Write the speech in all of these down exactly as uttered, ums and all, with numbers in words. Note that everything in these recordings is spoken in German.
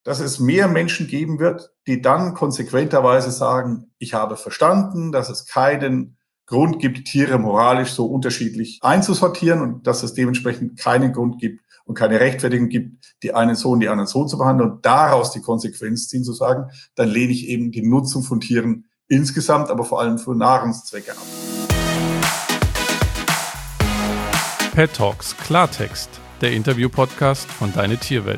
dass es mehr Menschen geben wird, die dann konsequenterweise sagen, ich habe verstanden, dass es keinen Grund gibt, Tiere moralisch so unterschiedlich einzusortieren und dass es dementsprechend keinen Grund gibt und keine Rechtfertigung gibt, die einen so und die anderen so zu behandeln und daraus die Konsequenz ziehen, zu sagen, dann lehne ich eben die Nutzung von Tieren insgesamt, aber vor allem für Nahrungszwecke ab. Pet Talks Klartext, der Interview-Podcast von Deine Tierwelt.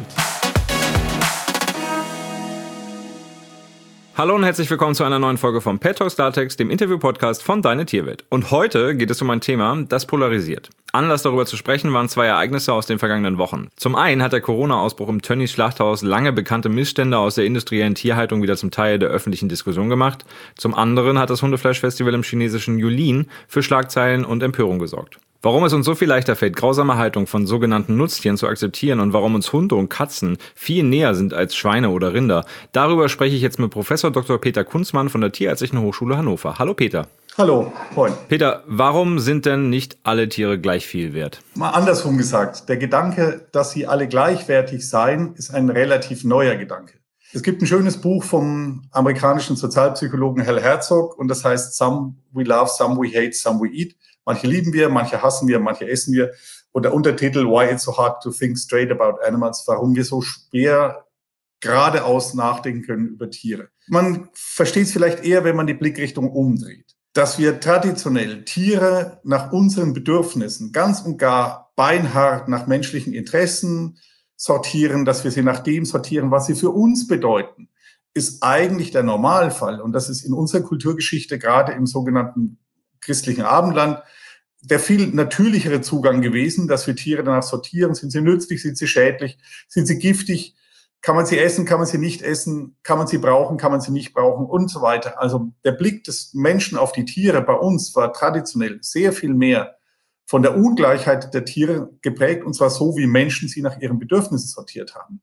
Hallo und herzlich willkommen zu einer neuen Folge von Pet Talks Klartext, dem Interview-Podcast von Deine Tierwelt. Und heute geht es um ein Thema, das polarisiert. Anlass darüber zu sprechen waren zwei Ereignisse aus den vergangenen Wochen. Zum einen hat der Corona-Ausbruch im Tönnies Schlachthaus lange bekannte Missstände aus der industriellen Tierhaltung wieder zum Teil der öffentlichen Diskussion gemacht. Zum anderen hat das Hundefleischfestival im chinesischen Yulin für Schlagzeilen und Empörung gesorgt. Warum es uns so viel leichter fällt, grausame Haltung von sogenannten Nutztieren zu akzeptieren und warum uns Hunde und Katzen viel näher sind als Schweine oder Rinder, darüber spreche ich jetzt mit Professor Doktor Peter Kunzmann von der Tierärztlichen Hochschule Hannover. Hallo Peter. Hallo, moin. Peter, warum sind denn nicht alle Tiere gleich viel wert? Mal andersrum gesagt, der Gedanke, dass sie alle gleichwertig seien, ist ein relativ neuer Gedanke. Es gibt ein schönes Buch vom amerikanischen Sozialpsychologen Hal Herzog und das heißt Some we love, some we hate, some we eat. Manche lieben wir, manche hassen wir, manche essen wir. Und der Untertitel Why it's so hard to think straight about animals, warum wir so schwer geradeaus nachdenken können über Tiere. Man versteht es vielleicht eher, wenn man die Blickrichtung umdreht. Dass wir traditionell Tiere nach unseren Bedürfnissen ganz und gar beinhart nach menschlichen Interessen sortieren, dass wir sie nach dem sortieren, was sie für uns bedeuten, ist eigentlich der Normalfall. Und das ist in unserer Kulturgeschichte, gerade im sogenannten christlichen Abendland, der viel natürlichere Zugang gewesen, dass wir Tiere danach sortieren. Sind sie nützlich, sind sie schädlich, sind sie giftig, kann man sie essen, kann man sie nicht essen, kann man sie brauchen, kann man sie nicht brauchen und so weiter. Also der Blick des Menschen auf die Tiere bei uns war traditionell sehr viel mehr von der Ungleichheit der Tiere geprägt, und zwar so, wie Menschen sie nach ihren Bedürfnissen sortiert haben.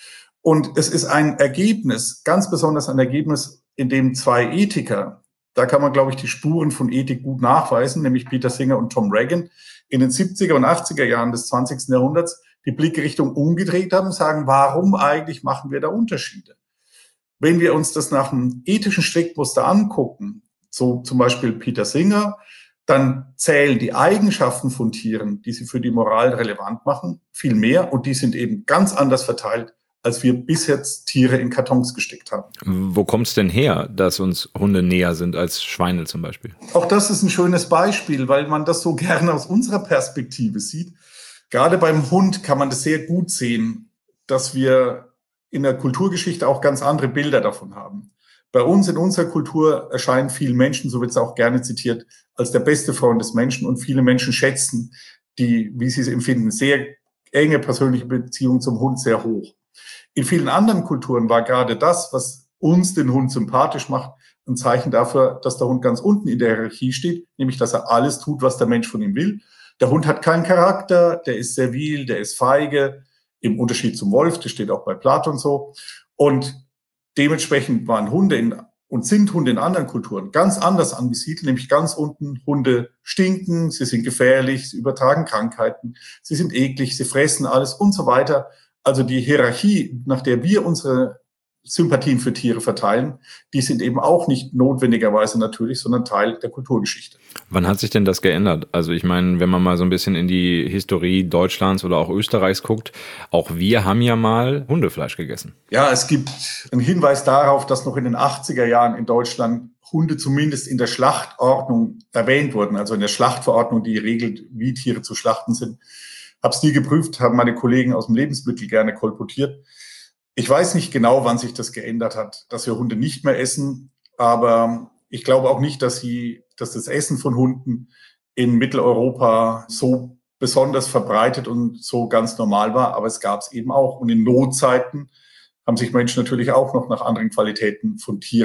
Und es ist ein Ergebnis, ganz besonders ein Ergebnis, in dem zwei Ethiker, da kann man, glaube ich, die Spuren von Ethik gut nachweisen, nämlich Peter Singer und Tom Regan, in den siebziger und achtziger Jahren des zwanzigsten Jahrhunderts die Blickrichtung umgedreht haben und sagen, warum eigentlich machen wir da Unterschiede? Wenn wir uns das nach einem ethischen Strickmuster angucken, so zum Beispiel Peter Singer, dann zählen die Eigenschaften von Tieren, die sie für die Moral relevant machen, viel mehr, und die sind eben ganz anders verteilt, als wir bis jetzt Tiere in Kartons gesteckt haben. Wo kommt es denn her, dass uns Hunde näher sind als Schweine zum Beispiel? Auch das ist ein schönes Beispiel, weil man das so gerne aus unserer Perspektive sieht. Gerade beim Hund kann man das sehr gut sehen, dass wir in der Kulturgeschichte auch ganz andere Bilder davon haben. Bei uns in unserer Kultur erscheinen viele Menschen, so wird es auch gerne zitiert, als der beste Freund des Menschen, und viele Menschen schätzen die, wie sie es empfinden, sehr enge persönliche Beziehung zum Hund sehr hoch. In vielen anderen Kulturen war gerade das, was uns den Hund sympathisch macht, ein Zeichen dafür, dass der Hund ganz unten in der Hierarchie steht, nämlich dass er alles tut, was der Mensch von ihm will. Der Hund hat keinen Charakter, der ist servil, der ist feige, im Unterschied zum Wolf, das steht auch bei Platon so. Und dementsprechend waren Hunde in, und sind Hunde in anderen Kulturen ganz anders angesiedelt, nämlich ganz unten. Hunde stinken, sie sind gefährlich, sie übertragen Krankheiten, sie sind eklig, sie fressen alles und so weiter. Also die Hierarchie, nach der wir unsere Sympathien für Tiere verteilen, die sind eben auch nicht notwendigerweise natürlich, sondern Teil der Kulturgeschichte. Wann hat sich denn das geändert? Also ich meine, wenn man mal so ein bisschen in die Historie Deutschlands oder auch Österreichs guckt, auch wir haben ja mal Hundefleisch gegessen. Ja, es gibt einen Hinweis darauf, dass noch in den achtziger Jahren in Deutschland Hunde zumindest in der Schlachtordnung erwähnt wurden, also in der Schlachtverordnung, die regelt, wie Tiere zu schlachten sind. Hab's nie geprüft, haben meine Kollegen aus dem Lebensmittel gerne kolportiert. Ich weiß nicht genau, wann sich das geändert hat, dass wir Hunde nicht mehr essen, aber ich glaube auch nicht, dass sie, dass das Essen von Hunden in Mitteleuropa so besonders verbreitet und so ganz normal war, aber es gab es eben auch. Und in Notzeiten haben sich Menschen natürlich auch noch nach anderen Qualitäten von Tieren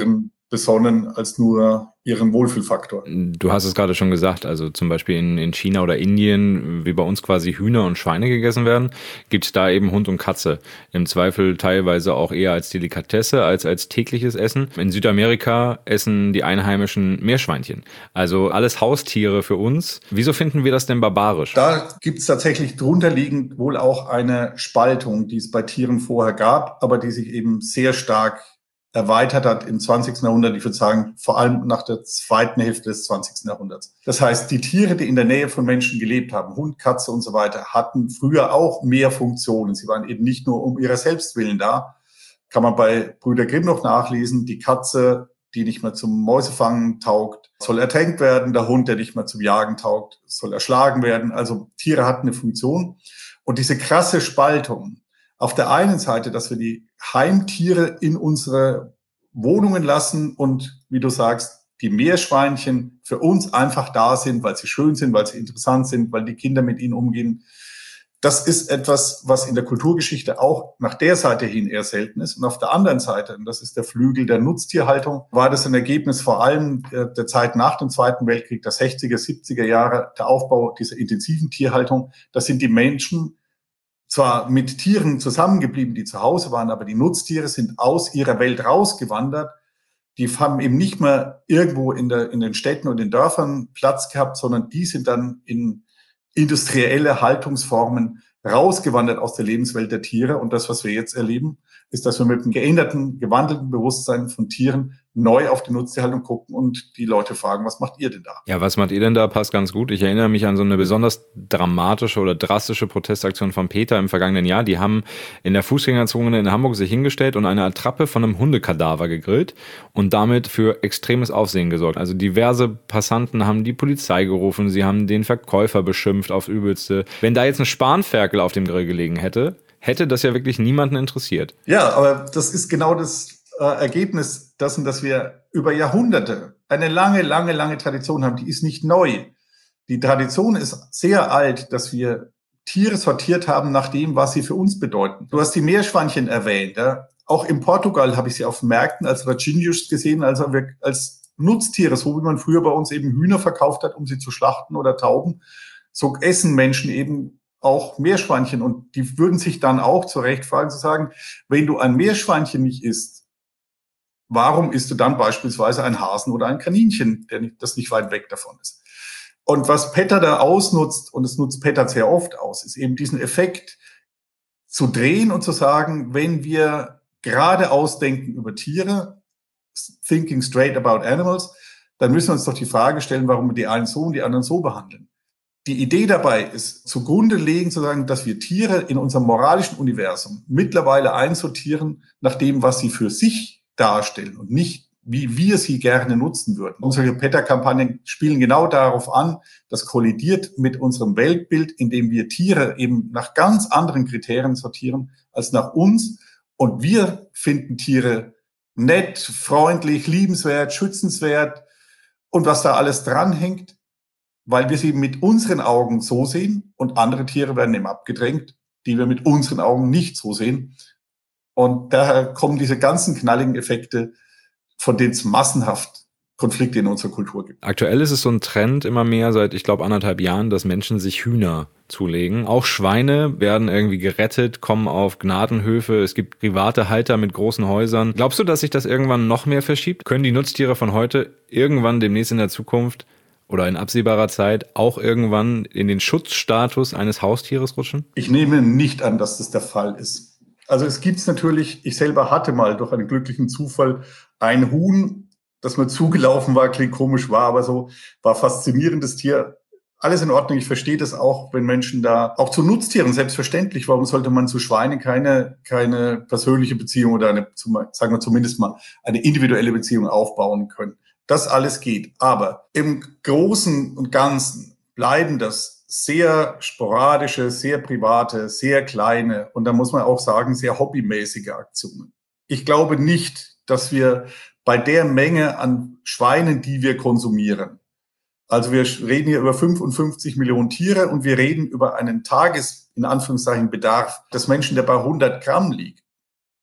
besonnen als nur ihren Wohlfühlfaktor. Du hast es gerade schon gesagt, also zum Beispiel in, in China oder Indien, wie bei uns quasi Hühner und Schweine gegessen werden, gibt es da eben Hund und Katze. Im Zweifel teilweise auch eher als Delikatesse, als als tägliches Essen. In Südamerika essen die Einheimischen Meerschweinchen. Also alles Haustiere für uns. Wieso finden wir das denn barbarisch? Da gibt es tatsächlich drunterliegend wohl auch eine Spaltung, die es bei Tieren vorher gab, aber die sich eben sehr stark erweitert hat im zwanzigsten Jahrhundert, ich würde sagen, vor allem nach der zweiten Hälfte des zwanzigsten Jahrhunderts. Das heißt, die Tiere, die in der Nähe von Menschen gelebt haben, Hund, Katze und so weiter, hatten früher auch mehr Funktionen. Sie waren eben nicht nur um ihrer selbst willen da. Kann man bei Brüder Grimm noch nachlesen. Die Katze, die nicht mehr zum Mäusefangen taugt, soll ertränkt werden. Der Hund, der nicht mehr zum Jagen taugt, soll erschlagen werden. Also Tiere hatten eine Funktion. Und diese krasse Spaltung, auf der einen Seite, dass wir die Heimtiere in unsere Wohnungen lassen und, wie du sagst, die Meerschweinchen für uns einfach da sind, weil sie schön sind, weil sie interessant sind, weil die Kinder mit ihnen umgehen. Das ist etwas, was in der Kulturgeschichte auch nach der Seite hin eher selten ist. Und auf der anderen Seite, und das ist der Flügel der Nutztierhaltung, war das ein Ergebnis vor allem der Zeit nach dem Zweiten Weltkrieg, der sechziger, siebziger Jahre, der Aufbau dieser intensiven Tierhaltung. Das sind die Menschen zwar mit Tieren zusammengeblieben, die zu Hause waren, aber die Nutztiere sind aus ihrer Welt rausgewandert. Die haben eben nicht mehr irgendwo in, der, in den Städten und den Dörfern Platz gehabt, sondern die sind dann in industrielle Haltungsformen rausgewandert aus der Lebenswelt der Tiere. Und das, was wir jetzt erleben, ist, dass wir mit einem geänderten, gewandelten Bewusstsein von Tieren neu auf die Nutztierhaltung gucken und die Leute fragen, was macht ihr denn da? Ja, was macht ihr denn da? Passt ganz gut. Ich erinnere mich an so eine besonders dramatische oder drastische Protestaktion von Peter im vergangenen Jahr. Die haben in der Fußgängerzone in Hamburg sich hingestellt und eine Attrappe von einem Hundekadaver gegrillt und damit für extremes Aufsehen gesorgt. Also diverse Passanten haben die Polizei gerufen, sie haben den Verkäufer beschimpft aufs Übelste. Wenn da jetzt ein Spanferkel auf dem Grill gelegen hätte, hätte das ja wirklich niemanden interessiert. Ja, aber das ist genau das äh, Ergebnis dessen, dass wir über Jahrhunderte eine lange, lange, lange Tradition haben. Die ist nicht neu. Die Tradition ist sehr alt, dass wir Tiere sortiert haben nach dem, was sie für uns bedeuten. Du hast die Meerschweinchen erwähnt. Ja? Auch in Portugal habe ich sie auf Märkten als Rajinhos gesehen, also als Nutztiere, so wie man früher bei uns eben Hühner verkauft hat, um sie zu schlachten oder Tauben. So essen Menschen eben auch Meerschweinchen und die würden sich dann auch zu Recht fragen, zu sagen, wenn du ein Meerschweinchen nicht isst, warum isst du dann beispielsweise ein Hasen oder ein Kaninchen, der nicht, das nicht weit weg davon ist? Und was Petter da ausnutzt, und es nutzt Petter sehr oft aus, ist eben diesen Effekt zu drehen und zu sagen, wenn wir geradeaus denken über Tiere, thinking straight about animals, dann müssen wir uns doch die Frage stellen, warum wir die einen so und die anderen so behandeln. Die Idee dabei ist, zugrunde legen zu sagen, dass wir Tiere in unserem moralischen Universum mittlerweile einsortieren nach dem, was sie für sich darstellen und nicht, wie wir sie gerne nutzen würden. Unsere Petter-Kampagnen spielen genau darauf an, das kollidiert mit unserem Weltbild, indem wir Tiere eben nach ganz anderen Kriterien sortieren als nach uns. Und wir finden Tiere nett, freundlich, liebenswert, schützenswert und was da alles dranhängt, weil wir sie mit unseren Augen so sehen und andere Tiere werden eben abgedrängt, die wir mit unseren Augen nicht so sehen. Und daher kommen diese ganzen knalligen Effekte, von denen es massenhaft Konflikte in unserer Kultur gibt. Aktuell ist es so ein Trend immer mehr seit, ich glaube, anderthalb Jahren, dass Menschen sich Hühner zulegen. Auch Schweine werden irgendwie gerettet, kommen auf Gnadenhöfe. Es gibt private Halter mit großen Häusern. Glaubst du, dass sich das irgendwann noch mehr verschiebt? Können die Nutztiere von heute irgendwann demnächst in der Zukunft oder in absehbarer Zeit auch irgendwann in den Schutzstatus eines Haustieres rutschen? Ich nehme nicht an, dass das der Fall ist. Also es gibt es natürlich, ich selber hatte mal durch einen glücklichen Zufall ein Huhn, das mir zugelaufen war, klingt komisch, war aber so, war faszinierendes Tier. Alles in Ordnung, ich verstehe das auch, wenn Menschen da, auch zu Nutztieren, selbstverständlich, warum sollte man zu Schweinen keine, keine persönliche Beziehung oder eine, sagen wir zumindest mal, eine individuelle Beziehung aufbauen können. Das alles geht. Aber im Großen und Ganzen bleiben das sehr sporadische, sehr private, sehr kleine und da muss man auch sagen, sehr hobbymäßige Aktionen. Ich glaube nicht, dass wir bei der Menge an Schweinen, die wir konsumieren, also wir reden hier über fünfundfünfzig Millionen Tiere und wir reden über einen Tages, in Anführungszeichen, Bedarf des Menschen, der bei hundert Gramm liegt.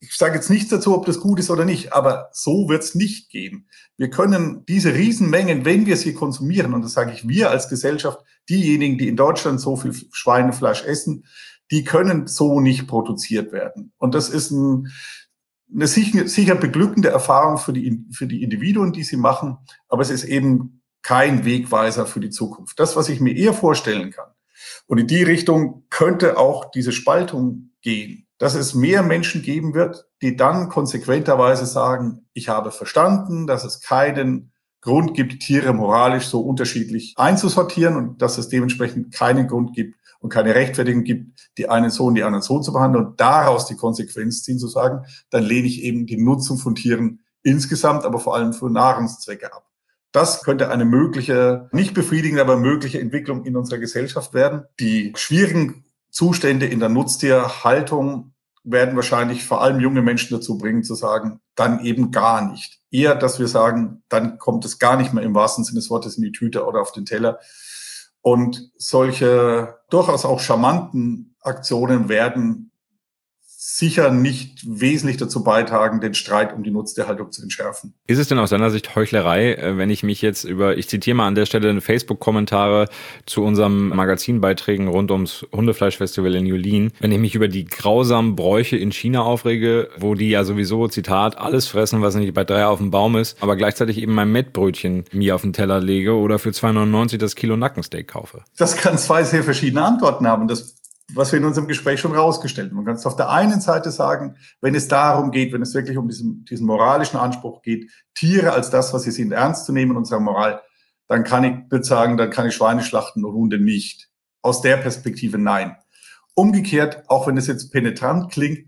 Ich sage jetzt nichts dazu, ob das gut ist oder nicht, aber so wird es nicht gehen. Wir können diese Riesenmengen, wenn wir sie konsumieren, und das sage ich wir als Gesellschaft, diejenigen, die in Deutschland so viel Schweinefleisch essen, die können so nicht produziert werden. Und das ist ein, eine sicher, sicher beglückende Erfahrung für die, für die Individuen, die sie machen, aber es ist eben kein Wegweiser für die Zukunft. Das, was ich mir eher vorstellen kann, und in die Richtung könnte auch diese Spaltung gehen, dass es mehr Menschen geben wird, die dann konsequenterweise sagen, ich habe verstanden, dass es keinen Grund gibt, Tiere moralisch so unterschiedlich einzusortieren und dass es dementsprechend keinen Grund gibt und keine Rechtfertigung gibt, die einen so und die anderen so zu behandeln und daraus die Konsequenz ziehen, zu sagen, dann lehne ich eben die Nutzung von Tieren insgesamt, aber vor allem für Nahrungszwecke ab. Das könnte eine mögliche, nicht befriedigende, aber mögliche Entwicklung in unserer Gesellschaft werden. Die schwierigen Zustände in der Nutztierhaltung werden wahrscheinlich vor allem junge Menschen dazu bringen, zu sagen, dann eben gar nicht. Eher, dass wir sagen, dann kommt es gar nicht mehr im wahrsten Sinne des Wortes in die Tüte oder auf den Teller. Und solche durchaus auch charmanten Aktionen werden sicher nicht wesentlich dazu beitragen, den Streit um die Nutztierhaltung zu entschärfen. Ist es denn aus deiner Sicht Heuchlerei, wenn ich mich jetzt über, ich zitiere mal an der Stelle Facebook-Kommentare zu unserem Magazinbeiträgen rund ums Hundefleischfestival in Julien, wenn ich mich über die grausamen Bräuche in China aufrege, wo die ja sowieso, Zitat, alles fressen, was nicht bei drei auf dem Baum ist, aber gleichzeitig eben mein Mettbrötchen mir auf den Teller lege oder für zwei neunundneunzig das Kilo Nackensteak kaufe? Das kann zwei sehr verschiedene Antworten haben. Das was wir in unserem Gespräch schon rausgestellt haben. Man kann es auf der einen Seite sagen, wenn es darum geht, wenn es wirklich um diesen, diesen moralischen Anspruch geht, Tiere als das, was sie sind, ernst zu nehmen in unserer Moral, dann kann ich würde sagen, dann kann ich Schweine schlachten und Hunde nicht. Aus der Perspektive nein. Umgekehrt, auch wenn es jetzt penetrant klingt,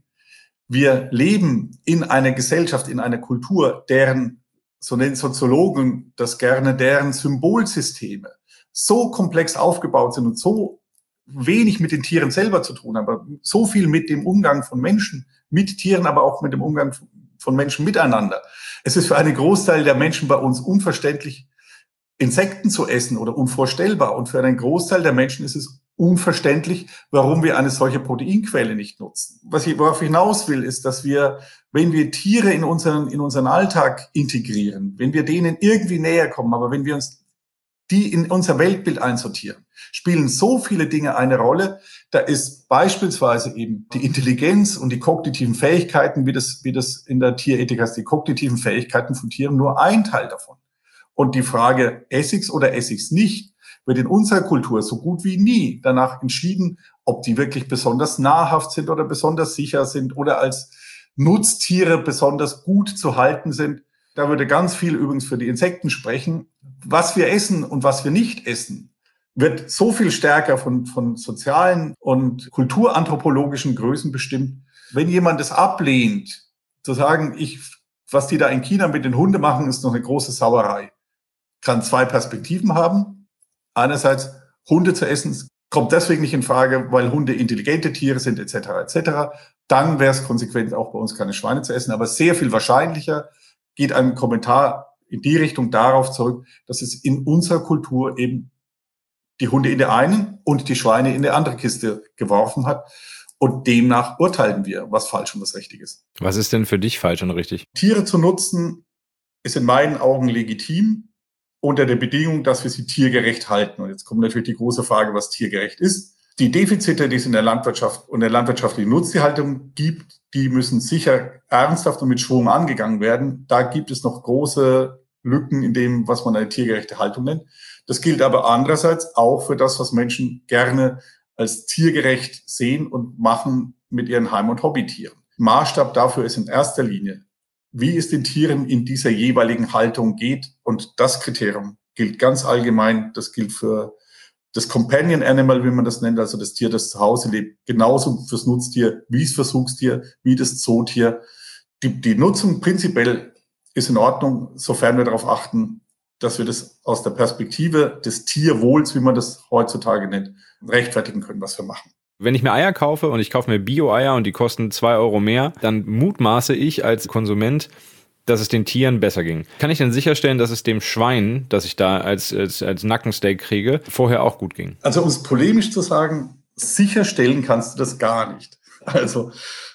wir leben in einer Gesellschaft, in einer Kultur, deren, so nennen Soziologen das gerne, deren Symbolsysteme so komplex aufgebaut sind und so wenig mit den Tieren selber zu tun, aber so viel mit dem Umgang von Menschen, mit Tieren, aber auch mit dem Umgang von Menschen miteinander. Es ist für einen Großteil der Menschen bei uns unverständlich, Insekten zu essen oder unvorstellbar. Und für einen Großteil der Menschen ist es unverständlich, warum wir eine solche Proteinquelle nicht nutzen. Was ich, worauf ich hinaus will, ist, dass wir, wenn wir Tiere in unseren, in unseren Alltag integrieren, wenn wir denen irgendwie näher kommen, aber wenn wir uns die in unser Weltbild einsortieren, spielen so viele Dinge eine Rolle. Da ist beispielsweise eben die Intelligenz und die kognitiven Fähigkeiten, wie das, wie das in der Tierethik heißt, die kognitiven Fähigkeiten von Tieren nur ein Teil davon. Und die Frage, esse ich's oder esse ich's nicht, wird in unserer Kultur so gut wie nie danach entschieden, ob die wirklich besonders nahrhaft sind oder besonders sicher sind oder als Nutztiere besonders gut zu halten sind. Da würde ganz viel übrigens für die Insekten sprechen. Was wir essen und was wir nicht essen, wird so viel stärker von, von sozialen und kulturanthropologischen Größen bestimmt. Wenn jemand es ablehnt, zu sagen, ich, was die da in China mit den Hunden machen, ist noch eine große Sauerei, kann zwei Perspektiven haben. Einerseits, Hunde zu essen kommt deswegen nicht in Frage, weil Hunde intelligente Tiere sind, et cetera, et cetera. Dann wäre es konsequent, auch bei uns keine Schweine zu essen. Aber sehr viel wahrscheinlicher geht ein Kommentar in die Richtung darauf zurück, dass es in unserer Kultur eben die Hunde in der einen und die Schweine in der anderen Kiste geworfen hat. Und demnach urteilen wir, was falsch und was richtig ist. Was ist denn für dich falsch und richtig? Tiere zu nutzen ist in meinen Augen legitim, unter der Bedingung, dass wir sie tiergerecht halten. Und jetzt kommt natürlich die große Frage, was tiergerecht ist. Die Defizite, die es in der Landwirtschaft und der landwirtschaftlichen Nutztierhaltung gibt, die müssen sicher ernsthaft und mit Schwung angegangen werden. Da gibt es noch große Lücken in dem, was man eine tiergerechte Haltung nennt. Das gilt aber andererseits auch für das, was Menschen gerne als tiergerecht sehen und machen mit ihren Heim- und Hobbytieren. Maßstab dafür ist in erster Linie, wie es den Tieren in dieser jeweiligen Haltung geht. Und das Kriterium gilt ganz allgemein. Das gilt für das Companion Animal, wie man das nennt, also das Tier, das zu Hause lebt, genauso fürs Nutztier, wie es Versuchstier, wie das Zootier. Die, die Nutzung prinzipiell ist in Ordnung, sofern wir darauf achten, dass wir das aus der Perspektive des Tierwohls, wie man das heutzutage nennt, rechtfertigen können, was wir machen. Wenn ich mir Eier kaufe und ich kaufe mir Bio-Eier und die kosten zwei Euro mehr, dann mutmaße ich als Konsument, dass es den Tieren besser ging. Kann ich denn sicherstellen, dass es dem Schwein, das ich da als, als, als Nackensteak kriege, vorher auch gut ging? Also um es polemisch zu sagen, sicherstellen kannst du das gar nicht. Also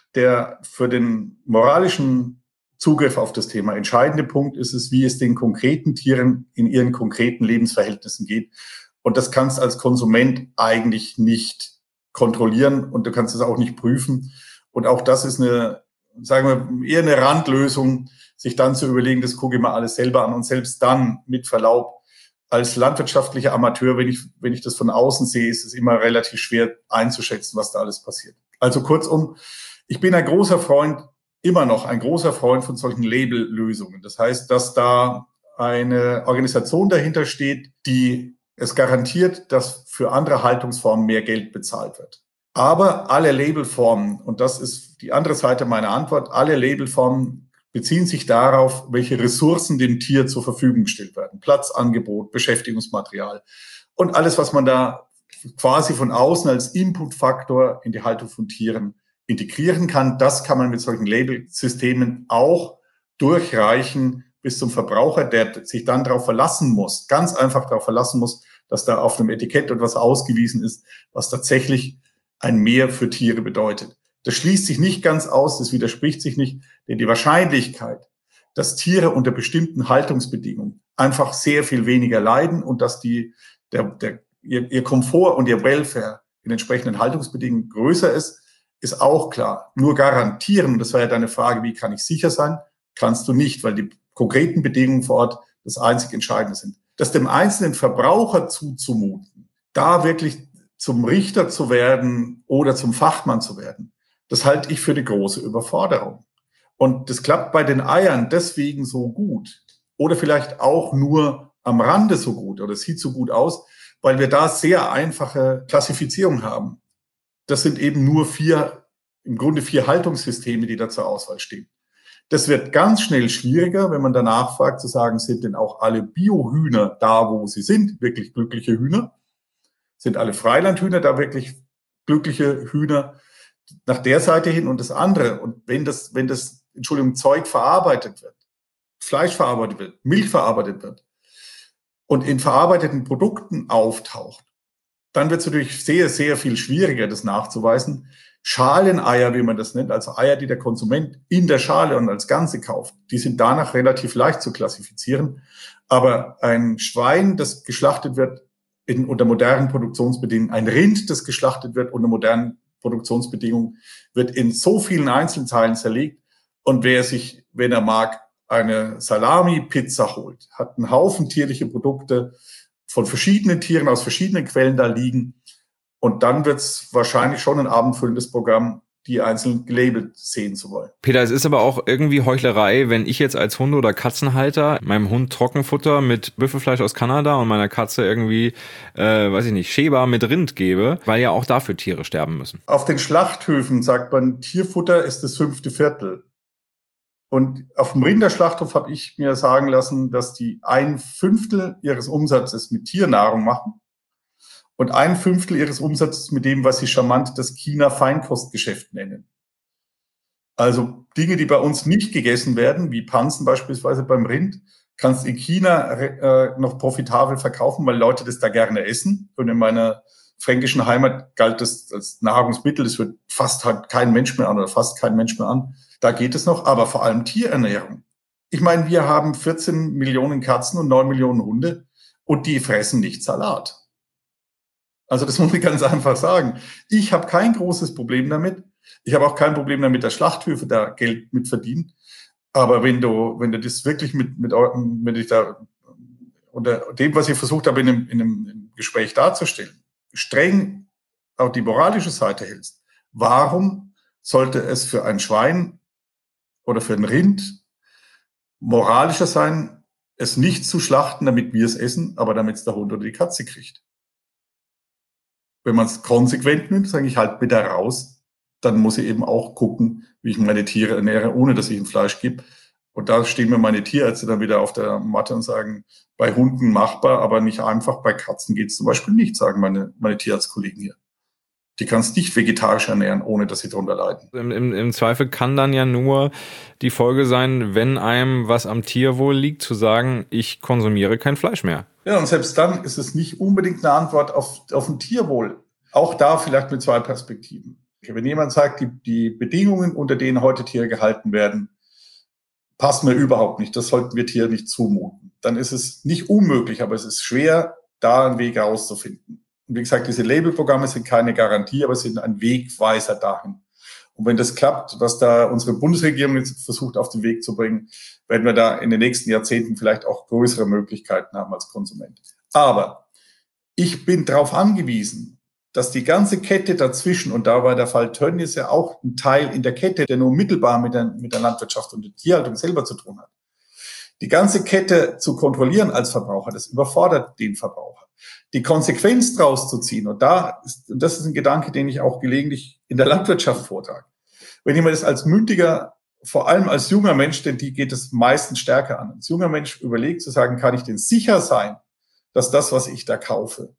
der für den moralischen Zugriff auf das Thema entscheidende Punkt ist es, wie es den konkreten Tieren in ihren konkreten Lebensverhältnissen geht. Und das kannst du als Konsument eigentlich nicht kontrollieren und du kannst es auch nicht prüfen. Und auch das ist eine, sagen wir, eher eine Randlösung, sich dann zu überlegen, das gucke ich mir alles selber an. Und selbst dann, mit Verlaub, als landwirtschaftlicher Amateur, wenn ich, wenn ich das von außen sehe, ist es immer relativ schwer einzuschätzen, was da alles passiert. Also kurzum, ich bin ein großer Freund, immer noch ein großer Freund von solchen Label-Lösungen. Das heißt, dass da eine Organisation dahinter steht, die es garantiert, dass für andere Haltungsformen mehr Geld bezahlt wird. Aber alle Labelformen, und das ist die andere Seite meiner Antwort, alle Labelformen beziehen sich darauf, welche Ressourcen dem Tier zur Verfügung gestellt werden. Platzangebot, Beschäftigungsmaterial und alles, was man da quasi von außen als Inputfaktor in die Haltung von Tieren integrieren kann. Das kann man mit solchen Labelsystemen auch durchreichen bis zum Verbraucher, der sich dann darauf verlassen muss, ganz einfach darauf verlassen muss, dass da auf einem Etikett etwas ausgewiesen ist, was tatsächlich ein Mehr für Tiere bedeutet. Das schließt sich nicht ganz aus, das widerspricht sich nicht, denn die Wahrscheinlichkeit, dass Tiere unter bestimmten Haltungsbedingungen einfach sehr viel weniger leiden und dass die, der, der, ihr, ihr Komfort und ihr Welfare in entsprechenden Haltungsbedingungen größer ist, ist auch klar. Nur garantieren, das war ja deine Frage, wie kann ich sicher sein, kannst du nicht, weil die konkreten Bedingungen vor Ort das einzig Entscheidende sind. Das dem einzelnen Verbraucher zuzumuten, da wirklich zum Richter zu werden oder zum Fachmann zu werden, das halte ich für eine große Überforderung. Und das klappt bei den Eiern deswegen so gut oder vielleicht auch nur am Rande so gut oder es sieht so gut aus, weil wir da sehr einfache Klassifizierung haben. Das sind eben nur vier, im Grunde vier Haltungssysteme, die da zur Auswahl stehen. Das wird ganz schnell schwieriger, wenn man danach fragt, zu sagen, sind denn auch alle Biohühner da, wo sie sind, wirklich glückliche Hühner? Sind alle Freilandhühner da wirklich glückliche Hühner? Nach der Seite hin und das andere. Und wenn das, wenn das, Entschuldigung, Zeug verarbeitet wird, Fleisch verarbeitet wird, Milch verarbeitet wird und in verarbeiteten Produkten auftaucht, dann wird es natürlich sehr, sehr viel schwieriger, das nachzuweisen. Schaleneier, wie man das nennt, also Eier, die der Konsument in der Schale und als Ganze kauft, die sind danach relativ leicht zu klassifizieren. Aber ein Schwein, das geschlachtet wird in, unter modernen Produktionsbedingungen, ein Rind, das geschlachtet wird unter modernen Produktionsbedingungen, wird in so vielen Einzelteilen zerlegt. Und wer sich, wenn er mag, eine Salami-Pizza holt, hat einen Haufen tierliche Produkte von verschiedenen Tieren aus verschiedenen Quellen da liegen. Und dann wird es wahrscheinlich schon ein abendfüllendes Programm, die einzeln gelabelt sehen zu wollen. Peter, es ist aber auch irgendwie Heuchlerei, wenn ich jetzt als Hunde- oder Katzenhalter meinem Hund Trockenfutter mit Büffelfleisch aus Kanada und meiner Katze irgendwie, äh, weiß ich nicht, Sheba mit Rind gebe, weil ja auch dafür Tiere sterben müssen. Auf den Schlachthöfen sagt man, Tierfutter ist das fünfte Viertel. Und auf dem Rinderschlachthof habe ich mir sagen lassen, dass die ein Fünftel ihres Umsatzes mit Tiernahrung machen und ein Fünftel ihres Umsatzes mit dem, was sie charmant das China-Feinkostgeschäft nennen. Also Dinge, die bei uns nicht gegessen werden, wie Pansen beispielsweise beim Rind, kannst in China äh, noch profitabel verkaufen, weil Leute das da gerne essen. Und in meiner fränkischen Heimat galt das als Nahrungsmittel. Das wird fast halt kein Mensch mehr an oder fast kein Mensch mehr an. Da geht es noch, aber vor allem Tierernährung. Ich meine, wir haben vierzehn Millionen Katzen und neun Millionen Hunde und die fressen nicht Salat. Also das muss ich ganz einfach sagen. Ich habe kein großes Problem damit. Ich habe auch kein Problem damit, dass Schlachthöfe da Geld mit verdienen. Aber wenn du, wenn du das wirklich mit, mit, wenn ich da unter dem, was ich versucht habe, in einem, in einem Gespräch darzustellen, streng auch die moralische Seite hältst, warum sollte es für ein Schwein oder für ein Rind moralischer sein, es nicht zu schlachten, damit wir es essen, aber damit es der Hund oder die Katze kriegt? Wenn man es konsequent nimmt, sage ich halt bitte raus, dann muss ich eben auch gucken, wie ich meine Tiere ernähre, ohne dass ich ihnen Fleisch gebe. Und da stehen mir meine Tierärzte dann wieder auf der Matte und sagen, bei Hunden machbar, aber nicht einfach, bei Katzen geht es zum Beispiel nicht, sagen meine, meine Tierarztkollegen hier. Die kannst nicht vegetarisch ernähren, ohne dass sie darunter leiden. Im, im, Im Zweifel kann dann ja nur die Folge sein, wenn einem was am Tierwohl liegt, zu sagen, ich konsumiere kein Fleisch mehr. Ja, und selbst dann ist es nicht unbedingt eine Antwort auf, auf ein Tierwohl. Auch da vielleicht mit zwei Perspektiven. Wenn jemand sagt, die, die Bedingungen, unter denen heute Tiere gehalten werden, passen mir überhaupt nicht, das sollten wir Tieren nicht zumuten, dann ist es nicht unmöglich, aber es ist schwer, da einen Weg rauszufinden. Und wie gesagt, diese Labelprogramme sind keine Garantie, aber sind ein Wegweiser dahin. Und wenn das klappt, was da unsere Bundesregierung jetzt versucht auf den Weg zu bringen, werden wir da in den nächsten Jahrzehnten vielleicht auch größere Möglichkeiten haben als Konsument. Aber ich bin darauf angewiesen, dass die ganze Kette dazwischen, und da war der Fall Tönnies ja auch ein Teil in der Kette, der nur mittelbar mit der, mit der Landwirtschaft und der Tierhaltung selber zu tun hat. Die ganze Kette zu kontrollieren als Verbraucher, das überfordert den Verbraucher. Die Konsequenz daraus zu ziehen, und da ist, und das ist ein Gedanke, den ich auch gelegentlich in der Landwirtschaft vortrage. Wenn jemand das als mündiger, vor allem als junger Mensch, denn die geht es meistens stärker an, als junger Mensch überlegt zu sagen, kann ich denn sicher sein, dass das, was ich da kaufe,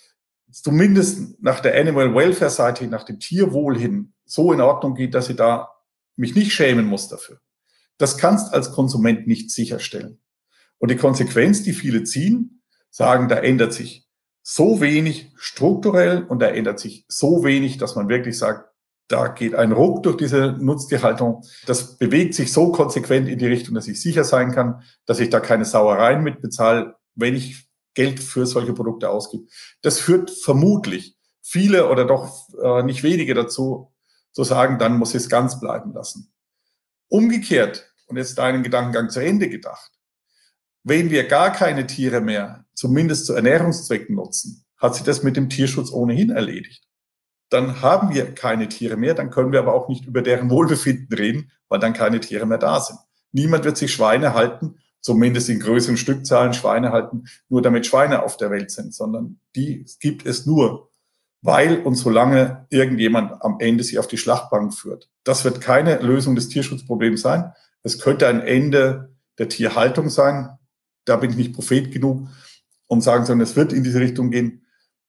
zumindest nach der Animal Welfare Seite, nach dem Tierwohl hin, so in Ordnung geht, dass ich da mich nicht schämen muss dafür. Das kannst du als Konsument nicht sicherstellen. Und die Konsequenz, die viele ziehen, sagen, da ändert sich so wenig strukturell und da ändert sich so wenig, dass man wirklich sagt, da geht ein Ruck durch diese Nutztierhaltung. Das bewegt sich so konsequent in die Richtung, dass ich sicher sein kann, dass ich da keine Sauereien mit bezahle, wenn ich Geld für solche Produkte ausgibt. Das führt vermutlich viele oder doch äh, nicht wenige dazu, zu sagen, dann muss ich es ganz bleiben lassen. Umgekehrt, und jetzt deinen Gedankengang zu Ende gedacht, wenn wir gar keine Tiere mehr, zumindest zu Ernährungszwecken nutzen, hat sich das mit dem Tierschutz ohnehin erledigt. Dann haben wir keine Tiere mehr, dann können wir aber auch nicht über deren Wohlbefinden reden, weil dann keine Tiere mehr da sind. Niemand wird sich Schweine halten, zumindest in größeren Stückzahlen Schweine halten, nur damit Schweine auf der Welt sind, sondern die gibt es nur, weil und solange irgendjemand am Ende sie auf die Schlachtbank führt. Das wird keine Lösung des Tierschutzproblems sein. Es könnte ein Ende der Tierhaltung sein. Da bin ich nicht Prophet genug, um sagen zu können, es wird in diese Richtung gehen.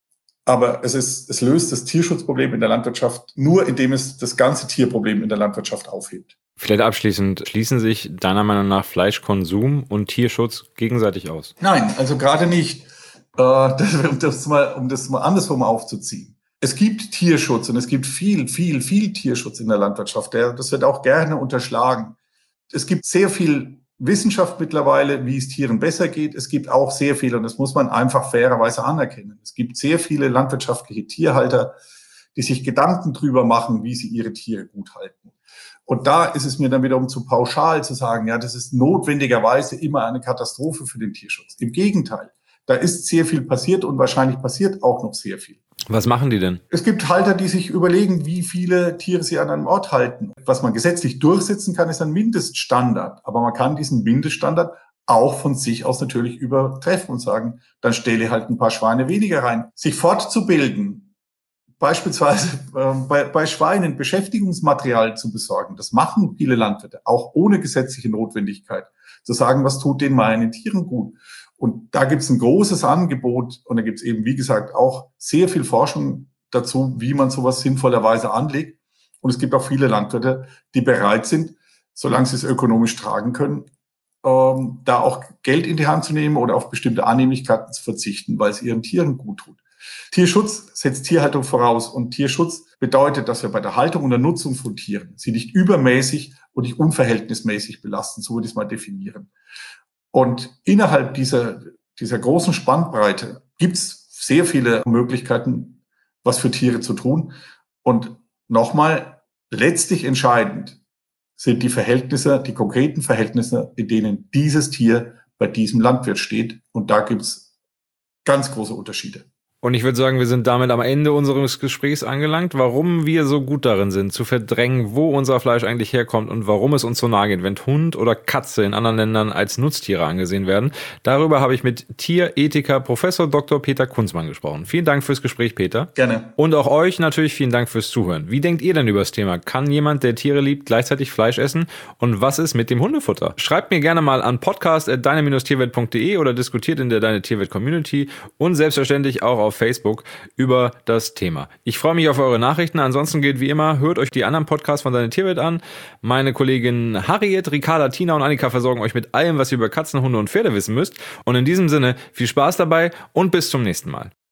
Aber es ist, es löst das Tierschutzproblem in der Landwirtschaft nur, indem es das ganze Tierproblem in der Landwirtschaft aufhebt. Vielleicht abschließend, schließen sich deiner Meinung nach Fleischkonsum und Tierschutz gegenseitig aus? Nein, also gerade nicht. Äh, das, um, das mal, um das mal andersrum aufzuziehen. Es gibt Tierschutz und es gibt viel, viel, viel Tierschutz in der Landwirtschaft. Der, das wird auch gerne unterschlagen. Es gibt sehr viel Wissenschaft mittlerweile, wie es Tieren besser geht. Es gibt auch sehr viel, und das muss man einfach fairerweise anerkennen. Es gibt sehr viele landwirtschaftliche Tierhalter, die sich Gedanken drüber machen, wie sie ihre Tiere gut halten. Und da ist es mir dann wiederum zu pauschal zu sagen, ja, das ist notwendigerweise immer eine Katastrophe für den Tierschutz. Im Gegenteil, da ist sehr viel passiert und wahrscheinlich passiert auch noch sehr viel. Was machen die denn? Es gibt Halter, die sich überlegen, wie viele Tiere sie an einem Ort halten. Was man gesetzlich durchsetzen kann, ist ein Mindeststandard. Aber man kann diesen Mindeststandard auch von sich aus natürlich übertreffen und sagen, dann stelle halt ein paar Schweine weniger rein. Sich fortzubilden, beispielsweise äh, bei, bei Schweinen Beschäftigungsmaterial zu besorgen, das machen viele Landwirte, auch ohne gesetzliche Notwendigkeit. Zu sagen, was tut den meinen Tieren gut. Und da gibt es ein großes Angebot und da gibt es eben, wie gesagt, auch sehr viel Forschung dazu, wie man sowas sinnvollerweise anlegt. Und es gibt auch viele Landwirte, die bereit sind, solange sie es ökonomisch tragen können, ähm, da auch Geld in die Hand zu nehmen oder auf bestimmte Annehmlichkeiten zu verzichten, weil es ihren Tieren gut tut. Tierschutz setzt Tierhaltung voraus und Tierschutz bedeutet, dass wir bei der Haltung und der Nutzung von Tieren sie nicht übermäßig und nicht unverhältnismäßig belasten, so würde ich es mal definieren. Und innerhalb dieser, dieser großen Spannbreite gibt es sehr viele Möglichkeiten, was für Tiere zu tun. Und nochmal, letztlich entscheidend sind die Verhältnisse, die konkreten Verhältnisse, in denen dieses Tier bei diesem Landwirt steht. Und da gibt es ganz große Unterschiede. Und ich würde sagen, wir sind damit am Ende unseres Gesprächs angelangt, warum wir so gut darin sind, zu verdrängen, wo unser Fleisch eigentlich herkommt und warum es uns so nahe geht, wenn Hund oder Katze in anderen Ländern als Nutztiere angesehen werden. Darüber habe ich mit Tierethiker Professor Doktor Peter Kunzmann gesprochen. Vielen Dank fürs Gespräch, Peter. Gerne. Und auch euch natürlich vielen Dank fürs Zuhören. Wie denkt ihr denn über das Thema? Kann jemand, der Tiere liebt, gleichzeitig Fleisch essen? Und was ist mit dem Hundefutter? Schreibt mir gerne mal an podcast at deine Bindestrich tierwelt punkt de oder diskutiert in der Deine Tierwelt Community und selbstverständlich auch auf Facebook über das Thema. Ich freue mich auf eure Nachrichten. Ansonsten gilt wie immer, hört euch die anderen Podcasts von Deine Tierwelt an. Meine Kolleginnen Harriet, Ricarda, Tina und Annika versorgen euch mit allem, was ihr über Katzen, Hunde und Pferde wissen müsst. Und in diesem Sinne, viel Spaß dabei und bis zum nächsten Mal.